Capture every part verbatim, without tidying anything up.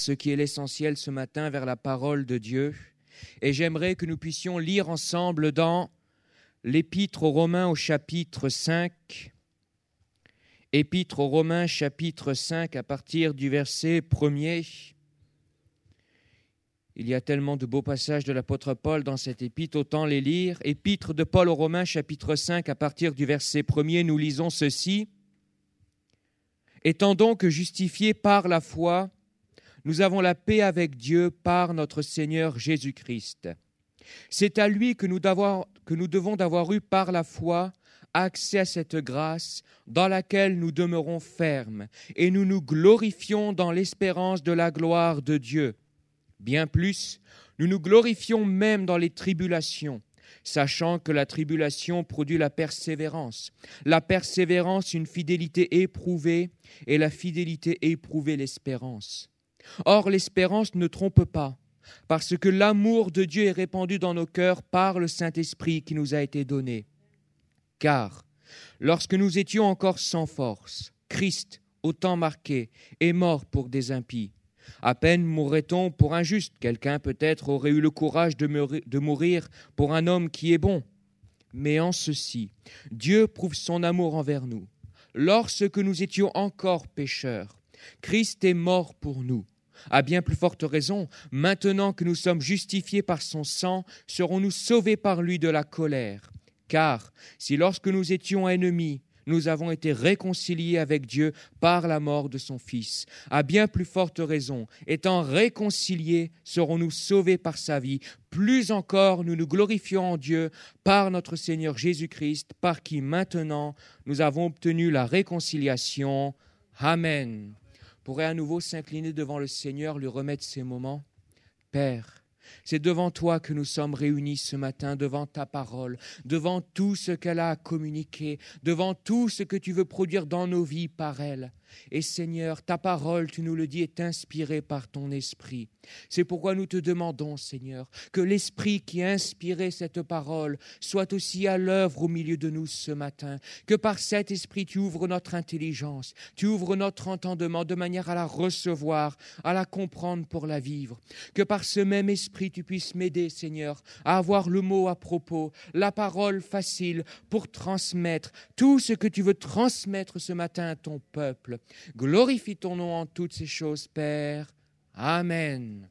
ce qui est l'essentiel ce matin, vers la parole de Dieu. Et j'aimerais que nous puissions lire ensemble dans l'Épître aux Romains au chapitre cinq. Épître aux Romains chapitre cinq à partir du verset premier. Il y a tellement de beaux passages de l'apôtre Paul dans cette épître, autant les lire. Épître de Paul aux Romains chapitre cinq à partir du verset premier, nous lisons ceci. Étant donc justifiés par la foi, nous avons la paix avec Dieu par notre Seigneur Jésus-Christ. C'est à lui que nous, que nous devons d'avoir eu par la foi accès à cette grâce dans laquelle nous demeurons fermes et nous nous glorifions dans l'espérance de la gloire de Dieu. Bien plus, nous nous glorifions même dans les tribulations, sachant que la tribulation produit la persévérance. La persévérance, une fidélité éprouvée, et la fidélité éprouvée, l'espérance. Or, l'espérance ne trompe pas, parce que l'amour de Dieu est répandu dans nos cœurs par le Saint-Esprit qui nous a été donné. Car, lorsque nous étions encore sans force, Christ, au temps marqué, est mort pour des impies. À peine mourrait-on pour un juste. Quelqu'un peut-être aurait eu le courage de mourir pour un homme qui est bon. Mais en ceci, Dieu prouve son amour envers nous. Lorsque nous étions encore pécheurs, Christ est mort pour nous. À bien plus forte raison, maintenant que nous sommes justifiés par son sang, serons-nous sauvés par lui de la colère. Car si lorsque nous étions ennemis, nous avons été réconciliés avec Dieu par la mort de son Fils. À bien plus forte raison, étant réconciliés, serons-nous sauvés par sa vie. Plus encore, nous nous glorifions en Dieu par notre Seigneur Jésus-Christ, par qui maintenant nous avons obtenu la réconciliation. Amen. On pourrait à nouveau s'incliner devant le Seigneur, lui remettre ces moments. Père, c'est devant toi que nous sommes réunis ce matin, devant ta parole, devant tout ce qu'elle a à communiquer, devant tout ce que tu veux produire dans nos vies par elle. Et Seigneur, ta parole, tu nous le dis, est inspirée par ton esprit. C'est pourquoi nous te demandons, Seigneur, que l'esprit qui a inspiré cette parole soit aussi à l'œuvre au milieu de nous ce matin, que par cet esprit tu ouvres notre intelligence, tu ouvres notre entendement de manière à la recevoir, à la comprendre pour la vivre, que par ce même esprit tu puisses m'aider, Seigneur, à avoir le mot à propos, la parole facile pour transmettre tout ce que tu veux transmettre ce matin à ton peuple. Glorifie ton nom en toutes ces choses, Père. Amen.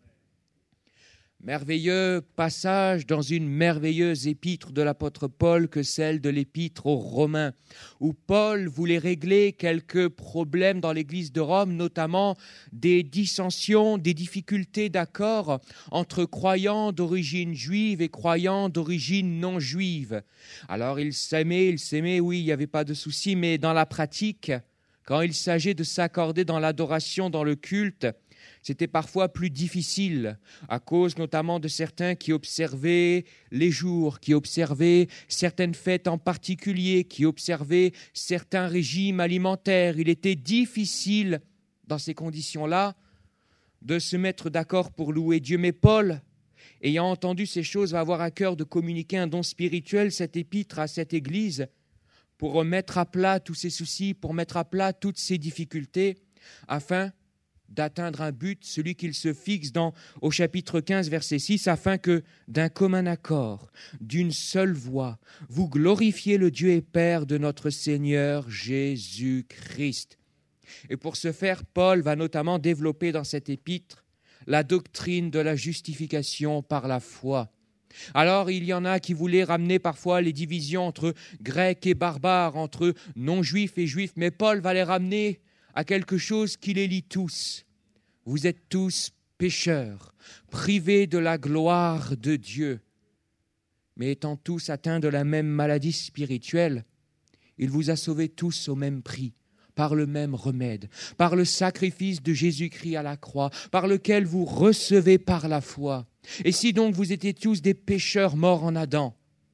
Merveilleux passage dans une merveilleuse épître de l'apôtre Paul que celle de l'épître aux Romains, où Paul voulait régler quelques problèmes dans l'église de Rome, notamment des dissensions, des difficultés d'accord entre croyants d'origine juive et croyants d'origine non juive. Alors il s'aimait, il s'aimait, oui, il n'y avait pas de souci, mais dans la pratique, quand il s'agit de s'accorder dans l'adoration, dans le culte, c'était parfois plus difficile, à cause notamment de certains qui observaient les jours, qui observaient certaines fêtes en particulier, qui observaient certains régimes alimentaires. Il était difficile, dans ces conditions-là, de se mettre d'accord pour louer Dieu. Mais Paul, ayant entendu ces choses, va avoir à cœur de communiquer un don spirituel, cette épître à cette église, pour mettre à plat tous ces soucis, pour mettre à plat toutes ces difficultés, afin d'atteindre un but, celui qu'il se fixe dans, au chapitre quinze, verset six, afin que, d'un commun accord, d'une seule voix, vous glorifiez le Dieu et Père de notre Seigneur Jésus-Christ. Et pour ce faire, Paul va notamment développer dans cette épître la doctrine de la justification par la foi. Alors, il y en a qui voulaient ramener parfois les divisions entre Grecs et barbares, entre non-juifs et juifs, mais Paul va les ramener à quelque chose qui les lie tous. Vous êtes tous pécheurs, privés de la gloire de Dieu, mais étant tous atteints de la même maladie spirituelle, il vous a sauvés tous au même prix, par le même remède, par le sacrifice de Jésus-Christ à la croix, par lequel vous recevez par la foi. Et si donc vous étiez tous des pécheurs morts en Adam,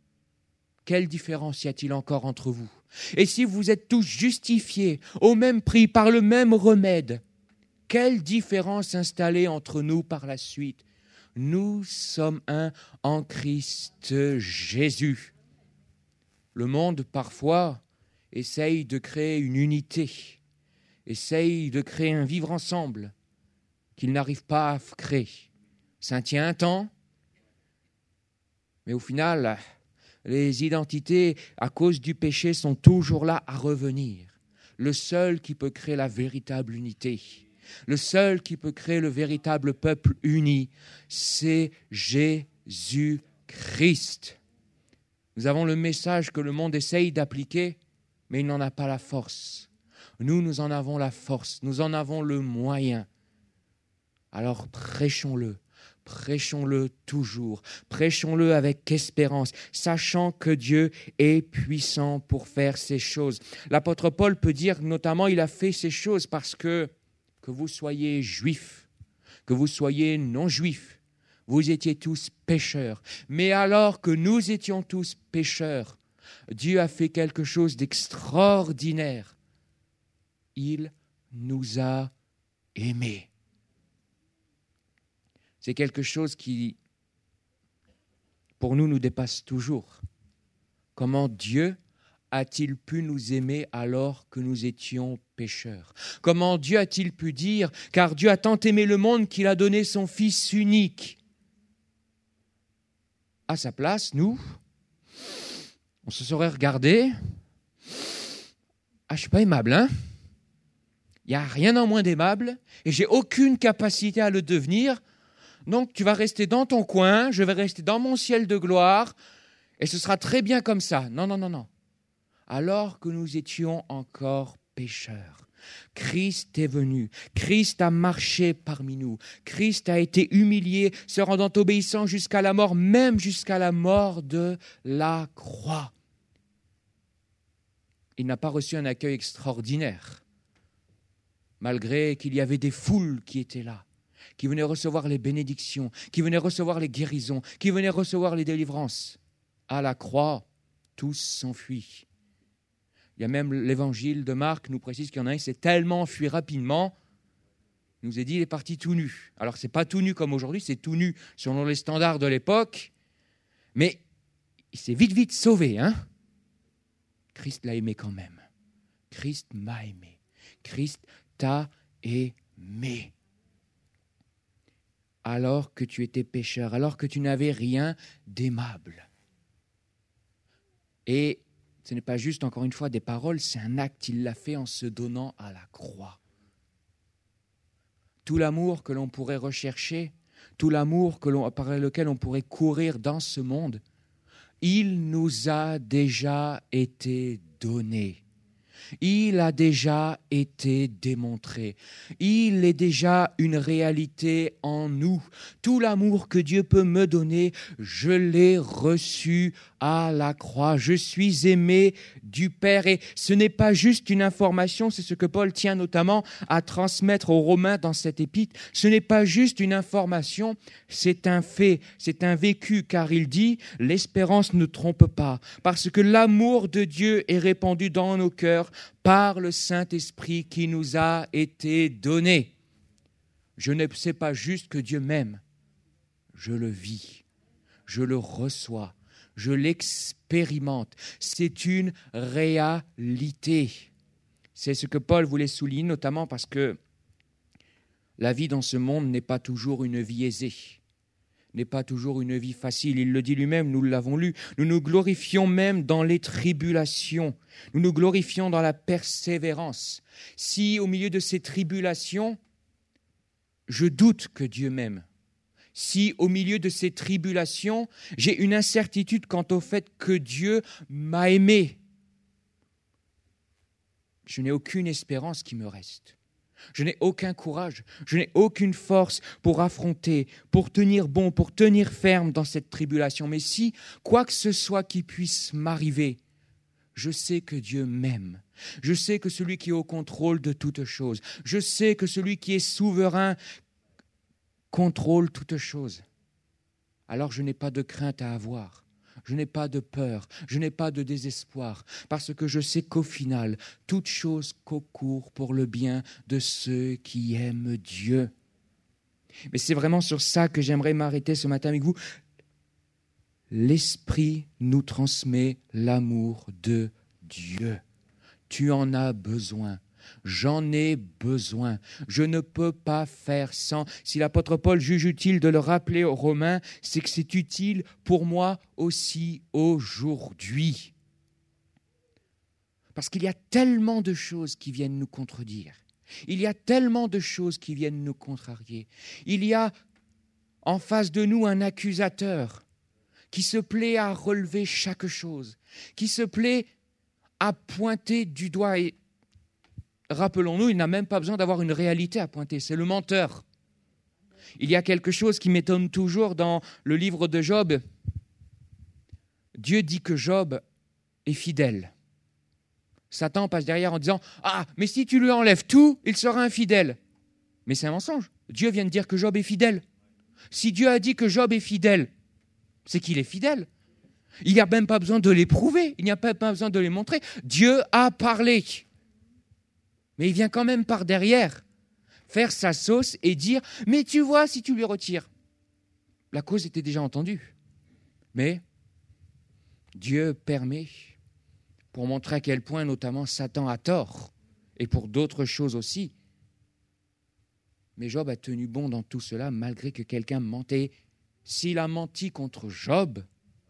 quelle différence y a-t-il encore entre vous? Et si vous êtes tous justifiés au même prix, par le même remède, quelle différence installée entre nous par la suite? Nous sommes un en Christ Jésus. Le monde, parfois, essaye de créer une unité, essaye de créer un vivre ensemble qu'il n'arrive pas à créer. Ça tient un temps, mais au final, les identités, à cause du péché, sont toujours là à revenir. Le seul qui peut créer la véritable unité, le seul qui peut créer le véritable peuple uni, c'est Jésus-Christ. Nous avons le message que le monde essaye d'appliquer, mais il n'en a pas la force. Nous, nous en avons la force, nous en avons le moyen. Alors prêchons-le. Prêchons-le toujours, prêchons-le avec espérance, sachant que Dieu est puissant pour faire ces choses. L'apôtre Paul peut dire notamment, il a fait ces choses parce que, que vous soyez juifs, que vous soyez non-juifs, vous étiez tous pécheurs. Mais alors que nous étions tous pécheurs, Dieu a fait quelque chose d'extraordinaire. Il nous a aimés. C'est quelque chose qui, pour nous, nous dépasse toujours. Comment Dieu a-t-il pu nous aimer alors que nous étions pécheurs? Comment Dieu a-t-il pu dire, car Dieu a tant aimé le monde qu'il a donné son Fils unique? À sa place, nous, on se serait regardé. Ah, je ne suis pas aimable, hein? Il n'y a rien en moins d'aimable et je n'ai aucune capacité à le devenir. Donc, tu vas rester dans ton coin, je vais rester dans mon ciel de gloire, et ce sera très bien comme ça. Non, non, non, non. Alors que nous étions encore pécheurs, Christ est venu, Christ a marché parmi nous, Christ a été humilié, se rendant obéissant jusqu'à la mort, même jusqu'à la mort de la croix. Il n'a pas reçu un accueil extraordinaire, malgré qu'il y avait des foules qui étaient là, qui venaient recevoir les bénédictions, qui venaient recevoir les guérisons, qui venaient recevoir les délivrances. À la croix, tous s'enfuient. Il y a même l'évangile de Marc nous précise qu'il y en a un qui s'est tellement enfui rapidement, il nous est dit il est parti tout nu. Alors ce n'est pas tout nu comme aujourd'hui, c'est tout nu selon les standards de l'époque, mais il s'est vite vite sauvé. Hein. Christ l'a aimé quand même. Christ m'a aimé. Christ t'a aimé. Alors que tu étais pécheur, alors que tu n'avais rien d'aimable. Et ce n'est pas juste, encore une fois, des paroles, c'est un acte, il l'a fait en se donnant à la croix. Tout l'amour que l'on pourrait rechercher, tout l'amour que l'on, par lequel on pourrait courir dans ce monde, il nous a déjà été donné. Il a déjà été démontré. Il est déjà une réalité en nous. Tout l'amour que Dieu peut me donner, je l'ai reçu à la croix. Je suis aimé du Père. Et ce n'est pas juste une information, c'est ce que Paul tient notamment à transmettre aux Romains dans cette épître. Ce n'est pas juste une information, c'est un fait, c'est un vécu, car il dit « l'espérance ne trompe pas », parce que l'amour de Dieu est répandu dans nos cœurs par le Saint-Esprit qui nous a été donné. Je ne sais pas juste que Dieu m'aime, je le vis, je le reçois, je l'expérimente. C'est une réalité. C'est ce que Paul voulait souligner, notamment parce que la vie dans ce monde n'est pas toujours une vie aisée, n'est pas toujours une vie facile. Il le dit lui-même, nous l'avons lu. Nous nous glorifions même dans les tribulations. Nous nous glorifions dans la persévérance. Si au milieu de ces tribulations, je doute que Dieu m'aime, si au milieu de ces tribulations, j'ai une incertitude quant au fait que Dieu m'a aimé, je n'ai aucune espérance qui me reste. Je n'ai aucun courage, je n'ai aucune force pour affronter, pour tenir bon, pour tenir ferme dans cette tribulation. Mais si, quoi que ce soit qui puisse m'arriver, je sais que Dieu m'aime. Je sais que celui qui est au contrôle de toutes choses, je sais que celui qui est souverain contrôle toutes choses. Alors je n'ai pas de crainte à avoir. Je n'ai pas de peur, je n'ai pas de désespoir, parce que je sais qu'au final, toute chose concourt pour le bien de ceux qui aiment Dieu. Mais c'est vraiment sur ça que j'aimerais m'arrêter ce matin avec vous. L'Esprit nous transmet l'amour de Dieu. Tu en as besoin. J'en ai besoin. Je ne peux pas faire sans. Si l'apôtre Paul juge utile de le rappeler aux Romains, c'est que c'est utile pour moi aussi aujourd'hui. Parce qu'il y a tellement de choses qui viennent nous contredire. Il y a tellement de choses qui viennent nous contrarier. Il y a en face de nous un accusateur qui se plaît à relever chaque chose, qui se plaît à pointer du doigt. Et rappelons-nous, il n'a même pas besoin d'avoir une réalité à pointer, c'est le menteur. Il y a quelque chose qui m'étonne toujours dans le livre de Job. Dieu dit que Job est fidèle. Satan passe derrière en disant « Ah, mais si tu lui enlèves tout, il sera infidèle. » Mais c'est un mensonge. Dieu vient de dire que Job est fidèle. Si Dieu a dit que Job est fidèle, c'est qu'il est fidèle. Il n'y a même pas besoin de les prouver, il n'y a pas besoin de les montrer. Dieu a parlé. Mais il vient quand même par derrière faire sa sauce et dire « Mais tu vois, si tu lui retires. » La cause était déjà entendue. Mais Dieu permet, pour montrer à quel point notamment Satan a tort, et pour d'autres choses aussi. Mais Job a tenu bon dans tout cela, malgré que quelqu'un mentait. S'il a menti contre Job,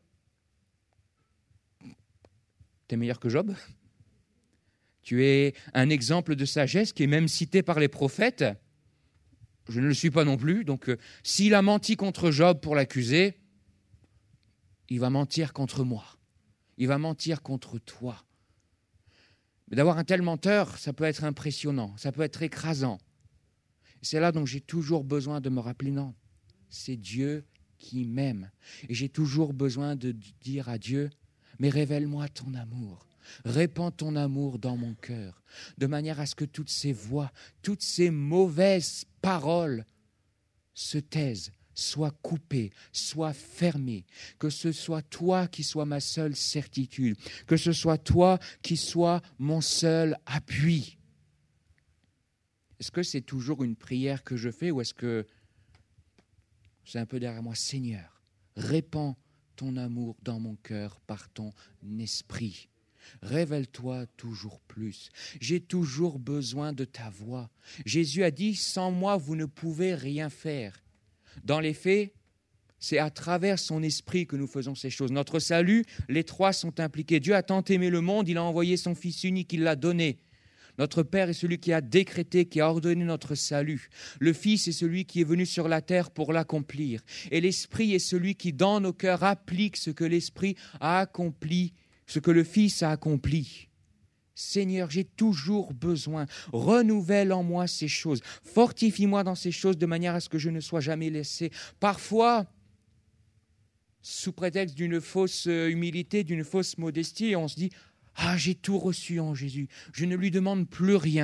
t'es meilleur que Job ? Tu es un exemple de sagesse qui est même cité par les prophètes. Je ne le suis pas non plus. Donc, euh, s'il a menti contre Job pour l'accuser, il va mentir contre moi. Il va mentir contre toi. Mais d'avoir un tel menteur, ça peut être impressionnant, ça peut être écrasant. C'est là dont j'ai toujours besoin de me rappeler, non, c'est Dieu qui m'aime. Et j'ai toujours besoin de dire à Dieu, mais révèle-moi ton amour. Répands ton amour dans mon cœur, de manière à ce que toutes ces voix, toutes ces mauvaises paroles se taisent, soient coupées, soient fermées, que ce soit toi qui sois ma seule certitude, que ce soit toi qui sois mon seul appui. Est-ce que c'est toujours une prière que je fais ou est-ce que c'est un peu derrière moi? Seigneur, répands ton amour dans mon cœur par ton esprit. Révèle-toi toujours plus. J'ai toujours besoin de ta voix. Jésus a dit, sans moi, vous ne pouvez rien faire. Dans les faits, c'est à travers son esprit que nous faisons ces choses. Notre salut, les trois sont impliqués. Dieu a tant aimé le monde, il a envoyé son Fils unique, il l'a donné. Notre Père est celui qui a décrété, qui a ordonné notre salut. Le Fils est celui qui est venu sur la terre pour l'accomplir. Et l'Esprit est celui qui, dans nos cœurs, applique ce que l'Esprit a accompli, ce que le Fils a accompli. Seigneur, j'ai toujours besoin. Renouvelle en moi ces choses. Fortifie-moi dans ces choses de manière à ce que je ne sois jamais laissé. Parfois, sous prétexte d'une fausse humilité, d'une fausse modestie, on se dit « Ah, j'ai tout reçu en Jésus. Je ne lui demande plus rien. »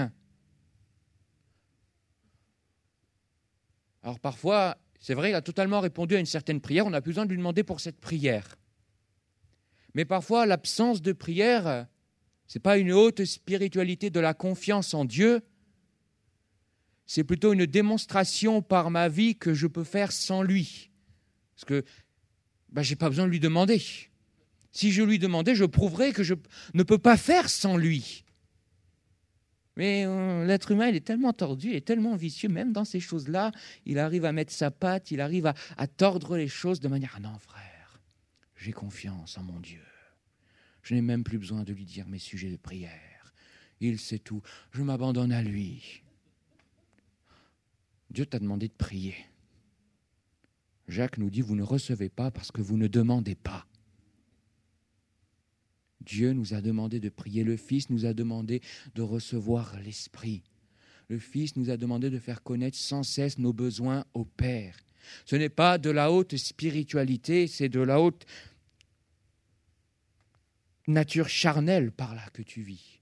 Alors parfois, c'est vrai, il a totalement répondu à une certaine prière. On n'a plus besoin de lui demander pour cette prière. Mais parfois, l'absence de prière, ce n'est pas une haute spiritualité de la confiance en Dieu, c'est plutôt une démonstration par ma vie que je peux faire sans lui. Parce que ben, je n'ai pas besoin de lui demander. Si je lui demandais, je prouverais que je ne peux pas faire sans lui. Mais euh, l'être humain, il est tellement tordu, il est tellement vicieux, même dans ces choses-là, il arrive à mettre sa patte, il arrive à, à tordre les choses de manière « Ah non, frère, j'ai confiance en mon Dieu. Je n'ai même plus besoin de lui dire mes sujets de prière. Il sait tout. Je m'abandonne à lui. » Dieu t'a demandé de prier. Jacques nous dit « Vous ne recevez pas parce que vous ne demandez pas. » Dieu nous a demandé de prier. Le Fils nous a demandé de recevoir l'Esprit. Le Fils nous a demandé de faire connaître sans cesse nos besoins au Père. Ce n'est pas de la haute spiritualité, c'est de la haute nature charnelle par là que tu vis.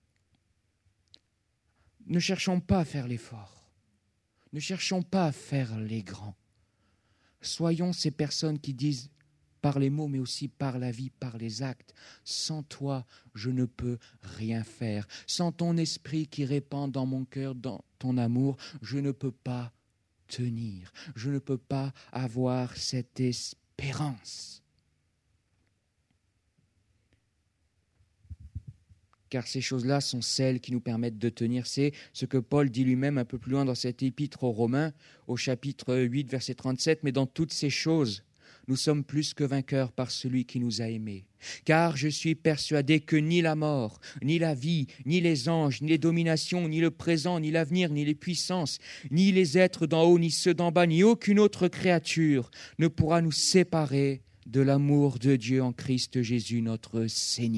Ne cherchons pas à faire l'effort. Ne cherchons pas à faire les grands. Soyons ces personnes qui disent par les mots, mais aussi par la vie, par les actes. Sans toi, je ne peux rien faire. Sans ton esprit qui répand dans mon cœur, dans ton amour, je ne peux pas tenir. Je ne peux pas avoir cette espérance. car ces choses-là sont celles qui nous permettent de tenir. C'est ce que Paul dit lui-même un peu plus loin dans cette épître aux Romains, au chapitre huit, verset trente-sept. « Mais dans toutes ces choses, nous sommes plus que vainqueurs par celui qui nous a aimés. Car je suis persuadé que ni la mort, ni la vie, ni les anges, ni les dominations, ni le présent, ni l'avenir, ni les puissances, ni les êtres d'en haut, ni ceux d'en bas, ni aucune autre créature ne pourra nous séparer de l'amour de Dieu en Christ Jésus notre Seigneur. »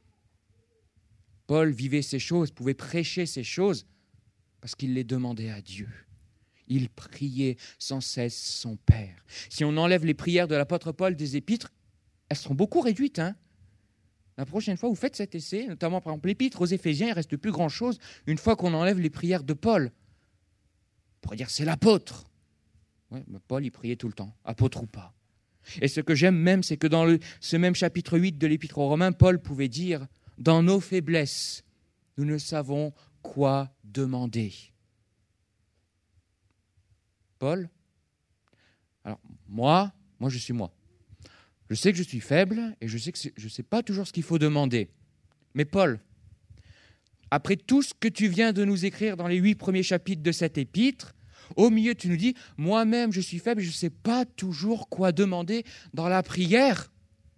Paul vivait ces choses, pouvait prêcher ces choses parce qu'il les demandait à Dieu. Il priait sans cesse son Père. Si on enlève les prières de l'apôtre Paul des épîtres, elles seront beaucoup réduites. Hein. La prochaine fois, vous faites cet essai, notamment par exemple l'épître aux Éphésiens, il ne reste plus grand-chose une fois qu'on enlève les prières de Paul. On pourrait dire c'est l'apôtre. Ouais, mais Paul, il priait tout le temps, apôtre ou pas. Et ce que j'aime même, c'est que dans le, ce même chapitre huit de l'Épître aux Romains, Paul pouvait dire « Dans nos faiblesses, nous ne savons quoi demander. » Paul, alors moi, moi je suis moi. Je sais que je suis faible et je sais que je ne sais pas toujours ce qu'il faut demander. Mais Paul, après tout ce que tu viens de nous écrire dans les huit premiers chapitres de cette épître, au milieu, tu nous dis, moi-même, je suis faible, je ne sais pas toujours quoi demander dans la prière.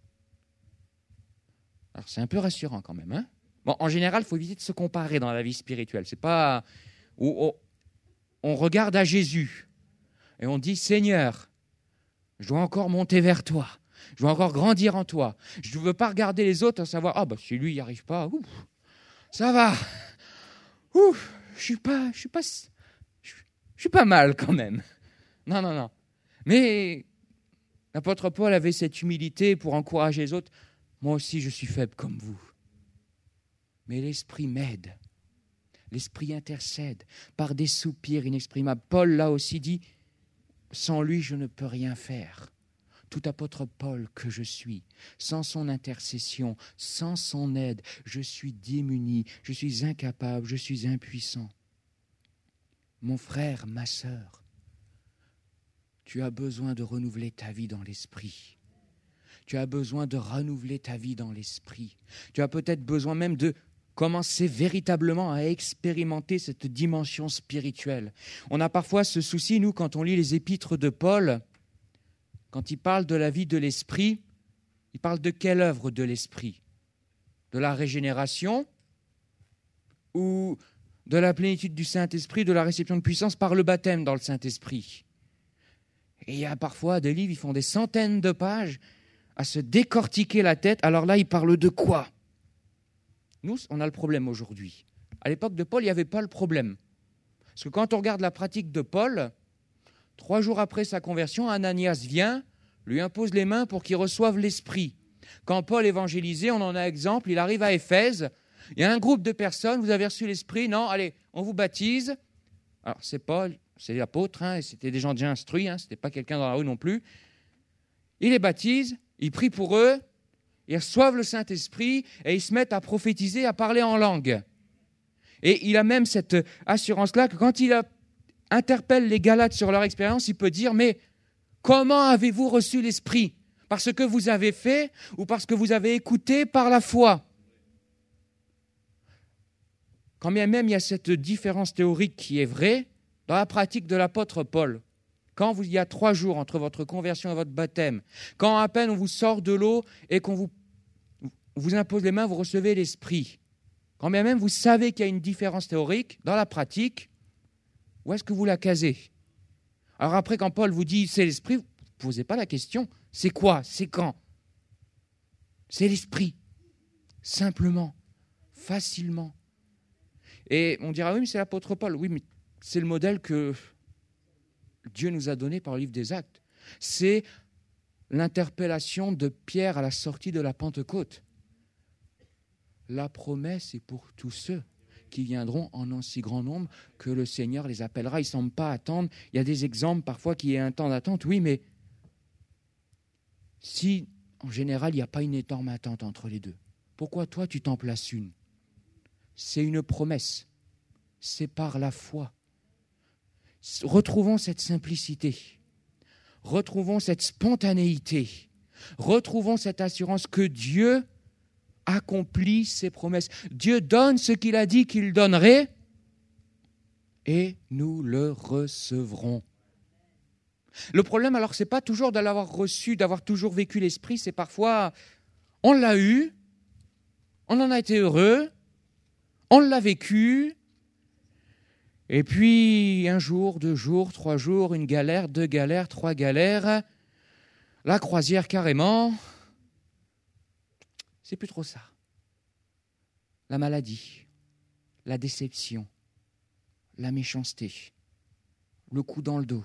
Alors, c'est un peu rassurant quand même. Hein bon, en général, il faut éviter de se comparer dans la vie spirituelle. C'est pas où on regarde à Jésus et on dit, Seigneur, je dois encore monter vers toi. Je dois encore grandir en toi. Je ne veux pas regarder les autres et savoir, ah, bah, si lui, il n'y arrive pas, ouf, ça va. Ouf, je ne suis pas... Je suis pas Je suis pas mal quand même. Non, non, non. Mais l'apôtre Paul avait cette humilité pour encourager les autres. Moi aussi, je suis faible comme vous. Mais l'Esprit m'aide. L'Esprit intercède par des soupirs inexprimables. Paul l'a aussi dit, sans lui, je ne peux rien faire. Tout apôtre Paul que je suis, sans son intercession, sans son aide, je suis démuni, je suis incapable, je suis impuissant. Mon frère, ma sœur, tu as besoin de renouveler ta vie dans l'esprit. Tu as besoin de renouveler ta vie dans l'esprit. Tu as peut-être besoin même de commencer véritablement à expérimenter cette dimension spirituelle. On a parfois ce souci, nous, quand on lit les épîtres de Paul, quand il parle de la vie de l'esprit, il parle de quelle œuvre de l'esprit ? De la régénération ou de la plénitude du Saint-Esprit, de la réception de puissance par le baptême dans le Saint-Esprit. Et il y a parfois des livres, ils font des centaines de pages à se décortiquer la tête. Alors là, ils parlent de quoi ? Nous, on a le problème aujourd'hui. À l'époque de Paul, il n'y avait pas le problème. Parce que quand on regarde la pratique de Paul, trois jours après sa conversion, Ananias vient, lui impose les mains pour qu'il reçoive l'Esprit. Quand Paul évangélisait, on en a exemple, il arrive à Éphèse, il y a un groupe de personnes, vous avez reçu l'Esprit, non, allez, on vous baptise. Alors, c'est Paul, c'est l'apôtre, hein, et c'était des gens déjà instruits, hein, ce n'était pas quelqu'un dans la rue non plus. Il les baptise, il prie pour eux, ils reçoivent le Saint-Esprit et ils se mettent à prophétiser, à parler en langue. Et il a même cette assurance-là que quand il a, interpelle les Galates sur leur expérience, il peut dire, mais comment avez-vous reçu l'Esprit ? Parce que vous avez fait ou parce que vous avez écouté par la foi ? Quand bien même il y a cette différence théorique qui est vraie, dans la pratique de l'apôtre Paul, quand vous, il y a trois jours entre votre conversion et votre baptême, quand à peine on vous sort de l'eau et qu'on vous, vous impose les mains, vous recevez l'Esprit. Quand bien même vous savez qu'il y a une différence théorique, dans la pratique, où est-ce que vous la casez ? Alors après, quand Paul vous dit c'est l'Esprit, vous ne posez pas la question, c'est quoi ? C'est quand ? C'est l'Esprit. Simplement, facilement. Et on dira, oui, mais c'est l'apôtre Paul. Oui, mais c'est le modèle que Dieu nous a donné par le livre des Actes. C'est l'interpellation de Pierre à la sortie de la Pentecôte. La promesse est pour tous ceux qui viendront en un si grand nombre que le Seigneur les appellera. Ils ne semblent pas attendre. Il y a des exemples parfois qui est un temps d'attente. Oui, mais si, en général, il n'y a pas une énorme attente entre les deux, pourquoi toi, tu t'en places une ? C'est une promesse. C'est par la foi. Retrouvons cette simplicité. Retrouvons cette spontanéité. Retrouvons cette assurance que Dieu accomplit ses promesses. Dieu donne ce qu'il a dit qu'il donnerait et nous le recevrons. Le problème, alors, ce n'est pas toujours de l'avoir reçu, d'avoir toujours vécu l'Esprit, c'est parfois, on l'a eu, on en a été heureux, on l'a vécu, et puis un jour, deux jours, trois jours, une galère, deux galères, trois galères, la croisière carrément, c'est plus trop ça. La maladie, la déception, la méchanceté, le coup dans le dos.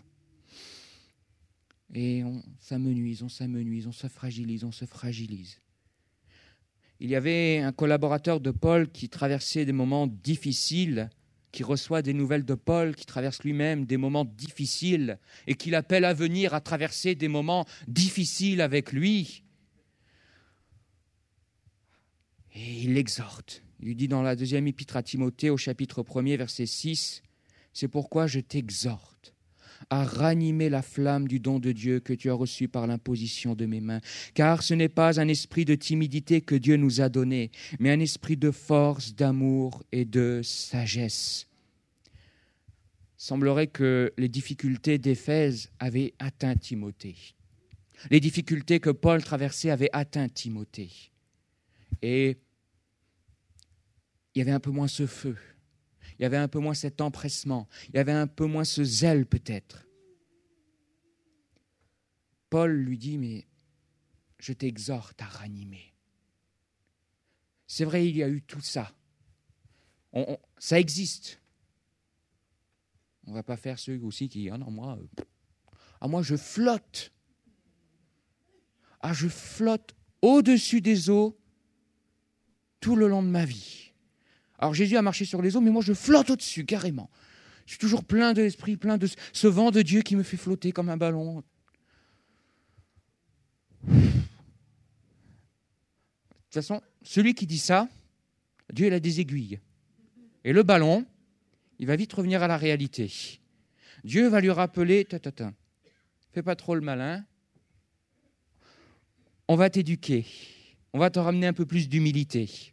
Et on s'amenuise, on s'amenuise, on se fragilise, on se fragilise. Il y avait un collaborateur de Paul qui traversait des moments difficiles, qui reçoit des nouvelles de Paul, qui traverse lui-même des moments difficiles et qui l'appelle à venir à traverser des moments difficiles avec lui. Et il l'exhorte. Il lui dit dans la deuxième épître à Timothée, au chapitre premier, verset six, « C'est pourquoi je t'exhorte à ranimer la flamme du don de Dieu que tu as reçu par l'imposition de mes mains. Car ce n'est pas un esprit de timidité que Dieu nous a donné, mais un esprit de force, d'amour et de sagesse. » Il semblerait que les difficultés d'Éphèse avaient atteint Timothée. Les difficultés que Paul traversait avaient atteint Timothée. Et il y avait un peu moins ce feu. Il y avait un peu moins cet empressement. Il y avait un peu moins ce zèle peut-être. Paul lui dit, mais je t'exhorte à ranimer. C'est vrai, il y a eu tout ça. On, on, ça existe. On ne va pas faire ceux aussi qui, ah non, moi, euh, ah moi je flotte. Ah, je flotte au-dessus des eaux tout le long de ma vie. Alors Jésus a marché sur les eaux, mais moi je flotte au-dessus, carrément. Je suis toujours plein de l'esprit, plein de ce vent de Dieu qui me fait flotter comme un ballon. De toute façon, celui qui dit ça, Dieu il a des aiguilles. Et le ballon, il va vite revenir à la réalité. Dieu va lui rappeler, ta, ta, ta, fais pas trop le malin, on va t'éduquer, on va te ramener un peu plus d'humilité.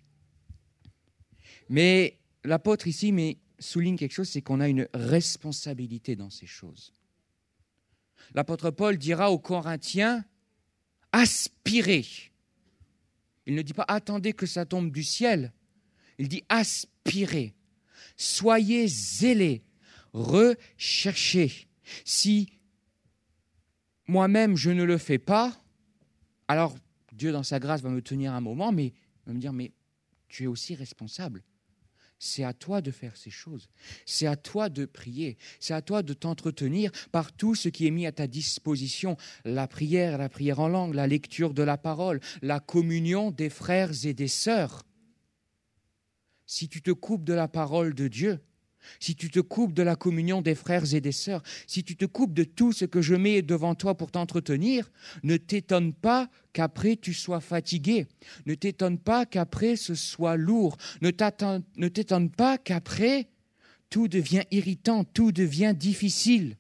Mais l'apôtre ici mais, souligne quelque chose, c'est qu'on a une responsabilité dans ces choses. L'apôtre Paul dira aux Corinthiens, aspirez. Il ne dit pas attendez que ça tombe du ciel. Il dit aspirez. Soyez zélés. Recherchez. Si moi-même je ne le fais pas, alors Dieu dans sa grâce va me tenir un moment, mais il va me dire mais tu es aussi responsable. C'est à toi de faire ces choses. C'est à toi de prier. C'est à toi de t'entretenir par tout ce qui est mis à ta disposition. La prière, la prière en langue, la lecture de la parole, la communion des frères et des sœurs. Si tu te coupes de la parole de Dieu, si tu te coupes de la communion des frères et des sœurs, si tu te coupes de tout ce que je mets devant toi pour t'entretenir, ne t'étonne pas qu'après tu sois fatigué. Ne t'étonne pas qu'après ce soit lourd. Ne t'étonne, ne t'étonne pas qu'après tout devient irritant, tout devient difficile.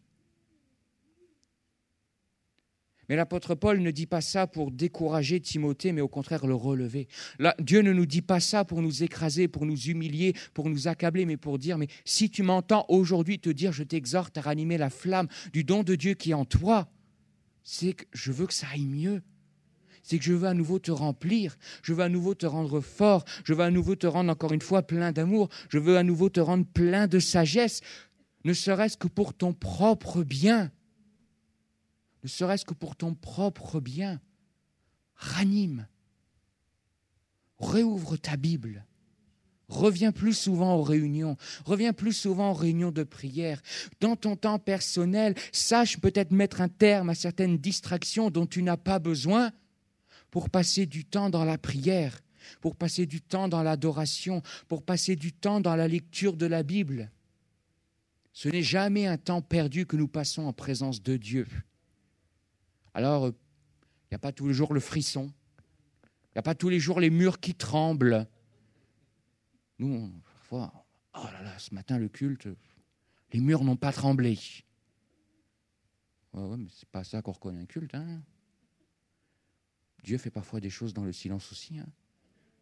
Mais l'apôtre Paul ne dit pas ça pour décourager Timothée, mais au contraire le relever. Là, Dieu ne nous dit pas ça pour nous écraser, pour nous humilier, pour nous accabler, mais pour dire, mais si tu m'entends aujourd'hui te dire, je t'exhorte à ranimer la flamme du don de Dieu qui est en toi, c'est que je veux que ça aille mieux. C'est que je veux à nouveau te remplir, je veux à nouveau te rendre fort, je veux à nouveau te rendre encore une fois plein d'amour, je veux à nouveau te rendre plein de sagesse, ne serait-ce que pour ton propre bien. Ne serait-ce que pour ton propre bien, ranime, réouvre ta Bible, reviens plus souvent aux réunions, reviens plus souvent aux réunions de prière. Dans ton temps personnel, sache peut-être mettre un terme à certaines distractions dont tu n'as pas besoin pour passer du temps dans la prière, pour passer du temps dans l'adoration, pour passer du temps dans la lecture de la Bible. Ce n'est jamais un temps perdu que nous passons en présence de Dieu. Alors, il n'y a pas tous les jours le frisson, il n'y a pas tous les jours les murs qui tremblent. Nous, on, parfois, oh là là, ce matin, le culte, les murs n'ont pas tremblé. Ouais, ouais, mais ce n'est pas ça qu'on reconnaît un culte. Hein. Dieu fait parfois des choses dans le silence aussi. Hein.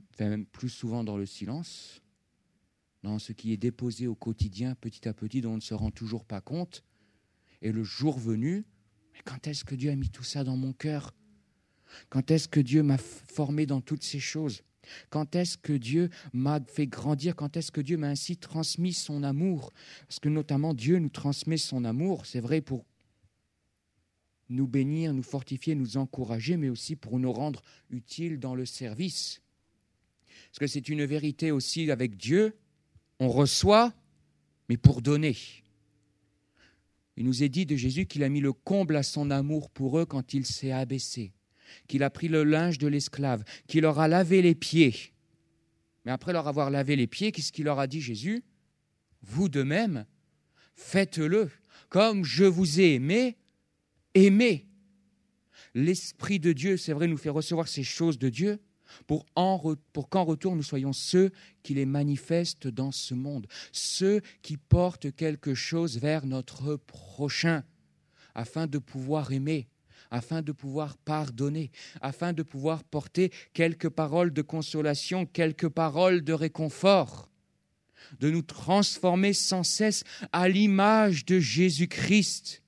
enfin même plus souvent dans le silence, dans ce qui est déposé au quotidien, petit à petit, dont on ne se rend toujours pas compte. Et le jour venu, mais quand est-ce que Dieu a mis tout ça dans mon cœur ? Quand est-ce que Dieu m'a formé dans toutes ces choses ? Quand est-ce que Dieu m'a fait grandir ? Quand est-ce que Dieu m'a ainsi transmis son amour ? Parce que notamment Dieu nous transmet son amour, c'est vrai, pour nous bénir, nous fortifier, nous encourager, mais aussi pour nous rendre utiles dans le service. Parce que c'est une vérité aussi avec Dieu, on reçoit, mais pour donner. Il nous est dit de Jésus qu'il a mis le comble à son amour pour eux quand il s'est abaissé, qu'il a pris le linge de l'esclave, qu'il leur a lavé les pieds. Mais après leur avoir lavé les pieds, qu'est-ce qu'il leur a dit, Jésus ? Vous de même, faites-le, comme je vous ai aimé, aimez. L'Esprit de Dieu, c'est vrai, nous fait recevoir ces choses de Dieu pour, en, pour qu'en retour, nous soyons ceux qui les manifestent dans ce monde, ceux qui portent quelque chose vers notre prochain, afin de pouvoir aimer, afin de pouvoir pardonner, afin de pouvoir porter quelques paroles de consolation, quelques paroles de réconfort, de nous transformer sans cesse à l'image de Jésus-Christ.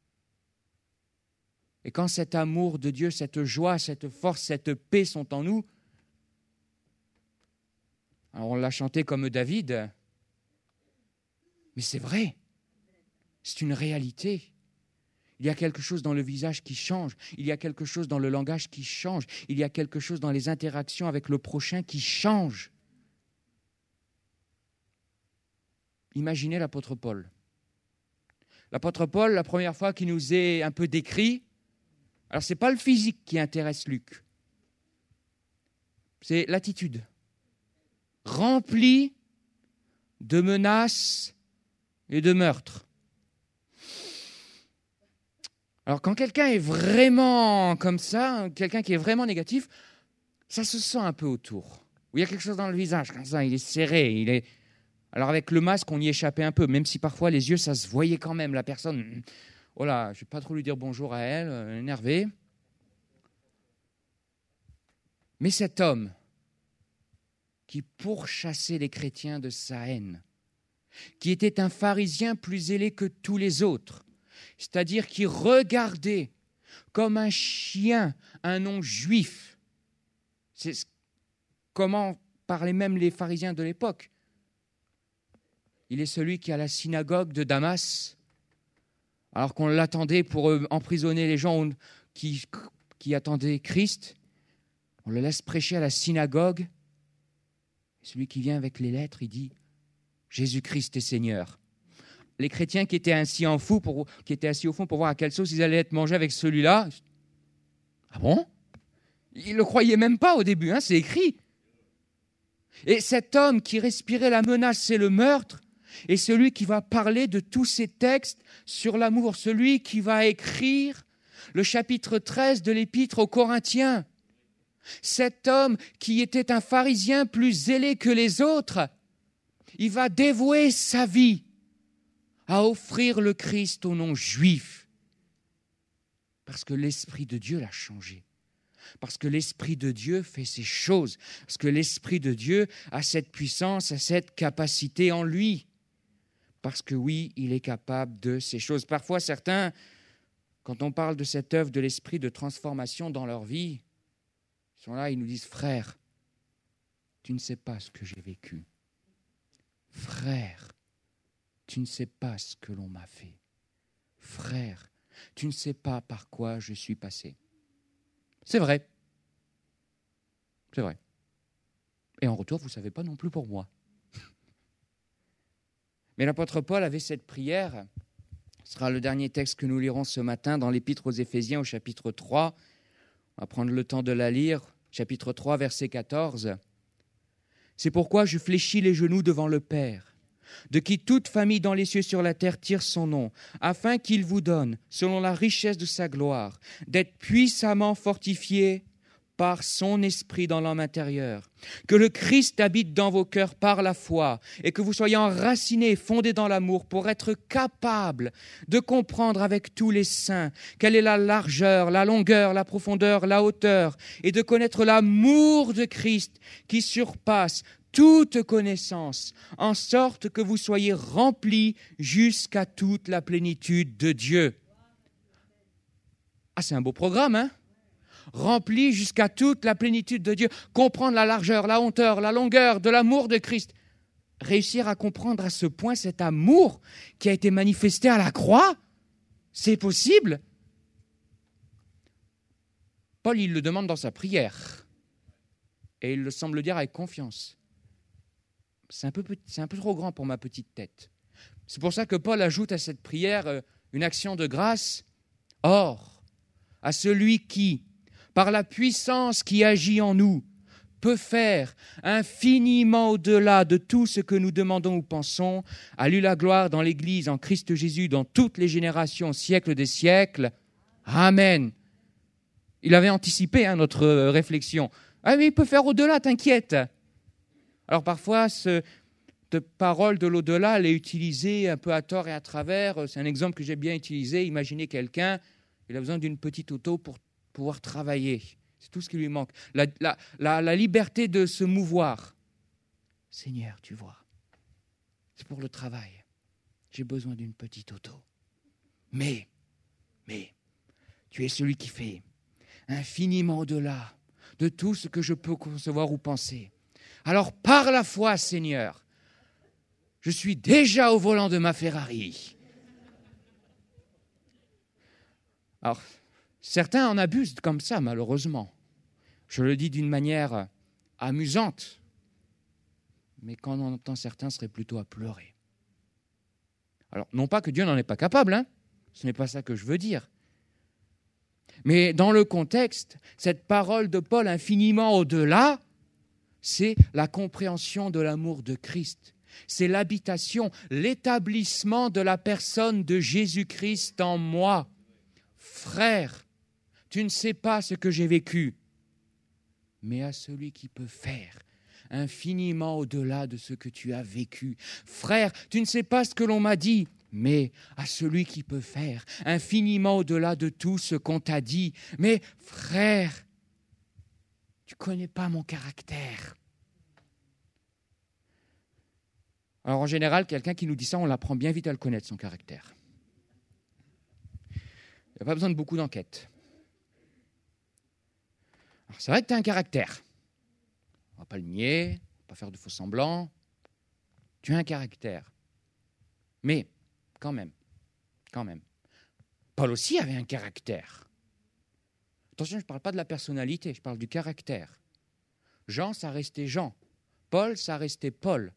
Et quand cet amour de Dieu, cette joie, cette force, cette paix sont en nous, alors on l'a chanté comme David, mais c'est vrai, c'est une réalité. Il y a quelque chose dans le visage qui change, il y a quelque chose dans le langage qui change, il y a quelque chose dans les interactions avec le prochain qui change. Imaginez l'apôtre Paul. L'apôtre Paul, la première fois qu'il nous est un peu décrit, alors ce n'est pas le physique qui intéresse Luc, c'est l'attitude. Rempli de menaces et de meurtres. Alors quand quelqu'un est vraiment comme ça, quelqu'un qui est vraiment négatif, ça se sent un peu autour. Il y a quelque chose dans le visage, comme ça, il est serré. Il est... Alors avec le masque, on y échappait un peu, même si parfois les yeux, ça se voyait quand même. La personne, oh là, je ne vais pas trop lui dire bonjour à elle, euh, énervé. Mais cet homme qui pourchassait les chrétiens de sa haine, qui était un pharisien plus zélé que tous les autres, c'est-à-dire qui regardait comme un chien un non-juif. C'est comment parlaient même les pharisiens de l'époque. Il est celui qui a la synagogue de Damas, alors qu'on l'attendait pour emprisonner les gens qui, qui attendaient Christ. On le laisse prêcher à la synagogue. Celui qui vient avec les lettres, il dit « Jésus-Christ est Seigneur ». Les chrétiens qui étaient assis en fou, pour, qui étaient assis au fond pour voir à quelle sauce ils allaient être mangés avec celui-là. Ah bon ? Ils ne le croyaient même pas au début, hein, c'est écrit. Et cet homme qui respirait la menace et le meurtre est celui qui va parler de tous ces textes sur l'amour, celui qui va écrire le chapitre treize de l'épître aux Corinthiens. Cet homme qui était un pharisien plus zélé que les autres, il va dévouer sa vie à offrir le Christ aux non-juifs. Parce que l'Esprit de Dieu l'a changé. Parce que l'Esprit de Dieu fait ces choses. Parce que l'Esprit de Dieu a cette puissance, a cette capacité en lui. Parce que oui, il est capable de ces choses. Parfois, certains, quand on parle de cette œuvre de l'Esprit de transformation dans leur vie, ils sont là, ils nous disent « Frère, tu ne sais pas ce que j'ai vécu. Frère, tu ne sais pas ce que l'on m'a fait. Frère, tu ne sais pas par quoi je suis passé. » C'est vrai. C'est vrai. Et en retour, vous ne savez pas non plus pour moi. Mais l'apôtre Paul avait cette prière. Ce sera le dernier texte que nous lirons ce matin dans l'Épître aux Éphésiens au chapitre trois. On va prendre le temps de la lire. Chapitre trois, verset quatorze. « C'est pourquoi je fléchis les genoux devant le Père, de qui toute famille dans les cieux sur la terre tire son nom, afin qu'il vous donne, selon la richesse de sa gloire, d'être puissamment fortifiés par son esprit dans l'homme intérieur, que le Christ habite dans vos cœurs par la foi et que vous soyez enracinés, fondés dans l'amour pour être capables de comprendre avec tous les saints quelle est la largeur, la longueur, la profondeur, la hauteur et de connaître l'amour de Christ qui surpasse toute connaissance, en sorte que vous soyez remplis jusqu'à toute la plénitude de Dieu. Ah, c'est un beau programme, hein? Remplis jusqu'à toute la plénitude de Dieu. Comprendre la largeur, la hauteur, la longueur de l'amour de Christ. Réussir à comprendre à ce point cet amour qui a été manifesté à la croix, c'est possible. Paul, il le demande dans sa prière. Et il le semble dire avec confiance. C'est un peu, c'est un peu trop grand pour ma petite tête. C'est pour ça que Paul ajoute à cette prière une action de grâce. Or, à celui qui, par la puissance qui agit en nous, peut faire infiniment au-delà de tout ce que nous demandons ou pensons, à lui la gloire dans l'Église, en Christ Jésus, dans toutes les générations, au siècle des siècles. Amen. Il avait anticipé hein, notre réflexion. Ah mais il peut faire au-delà, t'inquiète. Alors parfois, cette parole de l'au-delà, elle est utilisée un peu à tort et à travers. C'est un exemple que j'ai bien utilisé. Imaginez quelqu'un, il a besoin d'une petite auto pour pouvoir travailler. C'est tout ce qui lui manque. La, la, la, la liberté de se mouvoir. Seigneur, tu vois, c'est pour le travail. J'ai besoin d'une petite auto. Mais, mais, tu es celui qui fait infiniment au-delà de tout ce que je peux concevoir ou penser. Alors, par la foi, Seigneur, je suis déjà au volant de ma Ferrari. Alors, certains en abusent comme ça, malheureusement. Je le dis d'une manière amusante, mais quand on entend certains, ce serait plutôt à pleurer. Alors, non pas que Dieu n'en est pas capable, hein, ce n'est pas ça que je veux dire. Mais dans le contexte, cette parole de Paul infiniment au-delà, c'est la compréhension de l'amour de Christ. C'est l'habitation, l'établissement de la personne de Jésus-Christ en moi. Frère, tu ne sais pas ce que j'ai vécu, mais à celui qui peut faire infiniment au-delà de ce que tu as vécu. Frère, tu ne sais pas ce que l'on m'a dit, mais à celui qui peut faire infiniment au-delà de tout ce qu'on t'a dit. Mais frère, tu ne connais pas mon caractère. Alors en général, quelqu'un qui nous dit ça, on l'apprend bien vite à le connaître, son caractère. Il n'y a pas besoin de beaucoup d'enquête. Alors c'est vrai que tu as un caractère. On ne va pas le nier, on ne va pas faire de faux semblants. Tu as un caractère. Mais, quand même, quand même, Paul aussi avait un caractère. Attention, je ne parle pas de la personnalité, je parle du caractère. Jean, ça restait Jean. Paul, ça restait Paul.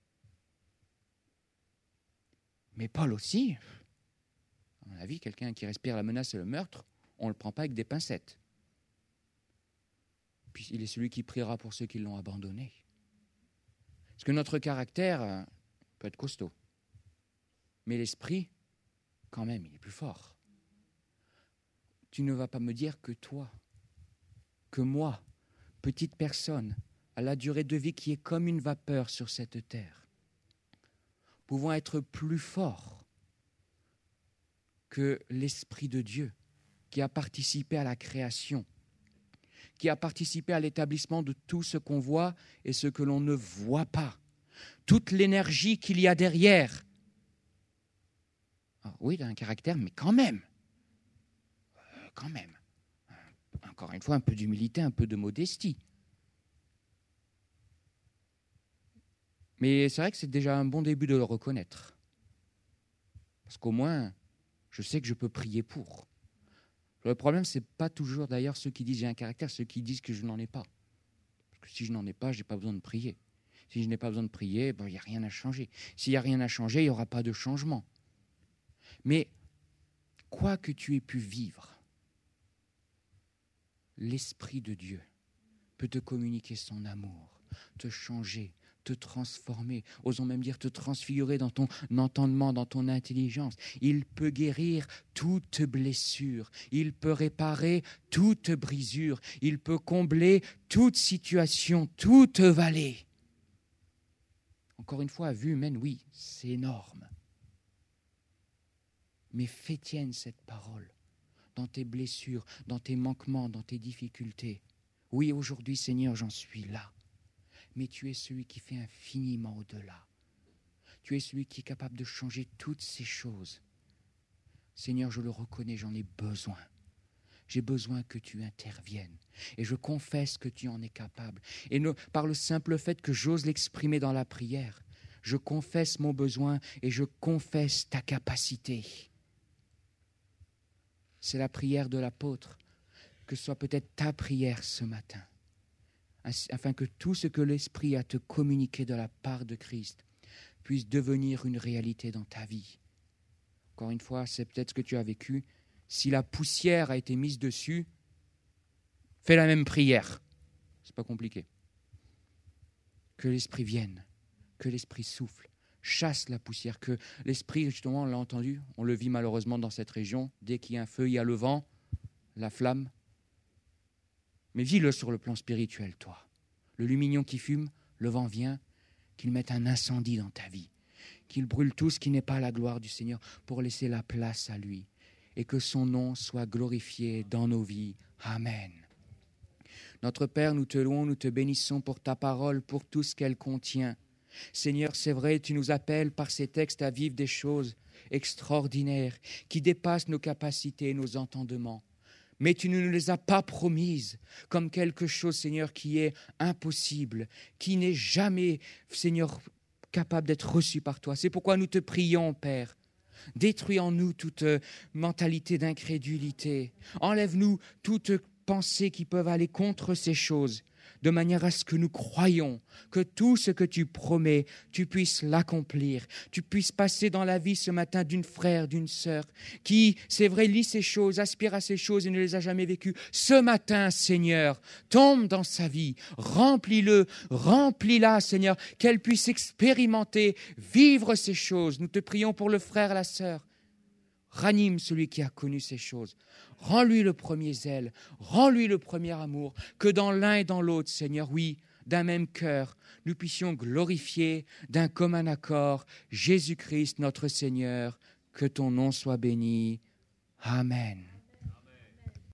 Mais Paul aussi, à mon avis, quelqu'un qui respire la menace et le meurtre, on ne le prend pas avec des pincettes. Puis il est celui qui priera pour ceux qui l'ont abandonné. Parce que notre caractère peut être costaud. Mais l'esprit, quand même, il est plus fort. Tu ne vas pas me dire que toi, que moi, petite personne, à la durée de vie qui est comme une vapeur sur cette terre, pouvons être plus forts que l'Esprit de Dieu qui a participé à la création, qui a participé à l'établissement de tout ce qu'on voit et ce que l'on ne voit pas. Toute l'énergie qu'il y a derrière. Alors, oui, il a un caractère, mais quand même. Euh, quand même. Encore une fois, un peu d'humilité, un peu de modestie. Mais c'est vrai que c'est déjà un bon début de le reconnaître. Parce qu'au moins, je sais que je peux prier pour. Le problème, ce n'est pas toujours d'ailleurs ceux qui disent j'ai un caractère, ceux qui disent que je n'en ai pas. Parce que si je n'en ai pas, je n'ai pas besoin de prier. Si je n'ai pas besoin de prier, ben, il n'y a rien à changer. S'il n'y a rien à changer, il n'y aura pas de changement. Mais quoi que tu aies pu vivre, l'Esprit de Dieu peut te communiquer son amour, te changer, te transformer, osons même dire te transfigurer dans ton entendement, dans ton intelligence. Il peut guérir toute blessure, il peut réparer toute brisure, il peut combler toute situation, toute vallée. Encore une fois, à vue humaine, oui, c'est énorme. Mais fais tienne cette parole dans tes blessures, dans tes manquements, dans tes difficultés. Oui, aujourd'hui, Seigneur, j'en suis là. Mais tu es celui qui fait infiniment au-delà. Tu es celui qui est capable de changer toutes ces choses. Seigneur, je le reconnais, j'en ai besoin. J'ai besoin que tu interviennes. Et je confesse que tu en es capable. Et ne, par le simple fait que j'ose l'exprimer dans la prière, je confesse mon besoin et je confesse ta capacité. C'est la prière de l'apôtre, que ce soit peut-être ta prière ce matin, afin que tout ce que l'Esprit a te communiqué de la part de Christ puisse devenir une réalité dans ta vie. Encore une fois, c'est peut-être ce que tu as vécu. Si la poussière a été mise dessus, fais la même prière. C'est pas compliqué. Que l'Esprit vienne, que l'Esprit souffle, chasse la poussière, que l'Esprit, justement, on l'a entendu, on le vit malheureusement dans cette région, dès qu'il y a un feu, il y a le vent, la flamme. Mais vis-le sur le plan spirituel, toi. Le lumignon qui fume, le vent vient, qu'il mette un incendie dans ta vie, qu'il brûle tout ce qui n'est pas la gloire du Seigneur pour laisser la place à lui. Et que son nom soit glorifié dans nos vies. Amen. Notre Père, nous te louons, nous te bénissons pour ta parole, pour tout ce qu'elle contient. Seigneur, c'est vrai, tu nous appelles par ces textes à vivre des choses extraordinaires qui dépassent nos capacités et nos entendements. Mais tu ne nous les as pas promises comme quelque chose, Seigneur, qui est impossible, qui n'est jamais, Seigneur, capable d'être reçu par toi. C'est pourquoi nous te prions, Père. Détruis en nous toute mentalité d'incrédulité. Enlève-nous toute pensée qui peuvent aller contre ces choses, de manière à ce que nous croyions que tout ce que tu promets, tu puisses l'accomplir. Tu puisses passer dans la vie ce matin d'une frère, d'une sœur, qui, c'est vrai, lit ces choses, aspire à ces choses et ne les a jamais vécues. Ce matin, Seigneur, tombe dans sa vie, remplis-le, remplis-la, Seigneur, qu'elle puisse expérimenter, vivre ces choses. Nous te prions pour le frère, la sœur. Ranime celui qui a connu ces choses. Rends-lui le premier zèle, rends-lui le premier amour, que dans l'un et dans l'autre, Seigneur, oui, d'un même cœur, nous puissions glorifier d'un commun accord Jésus-Christ, notre Seigneur, que ton nom soit béni. Amen.